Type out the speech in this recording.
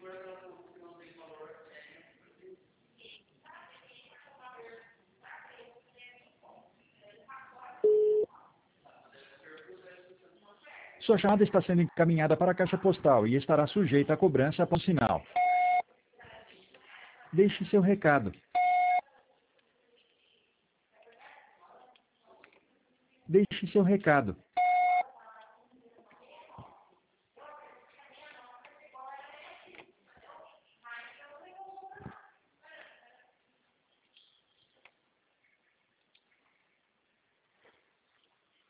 Sua chamada está sendo encaminhada para a caixa postal e estará sujeita a cobrança após o sinal. Deixe seu recado. Deixe seu recado.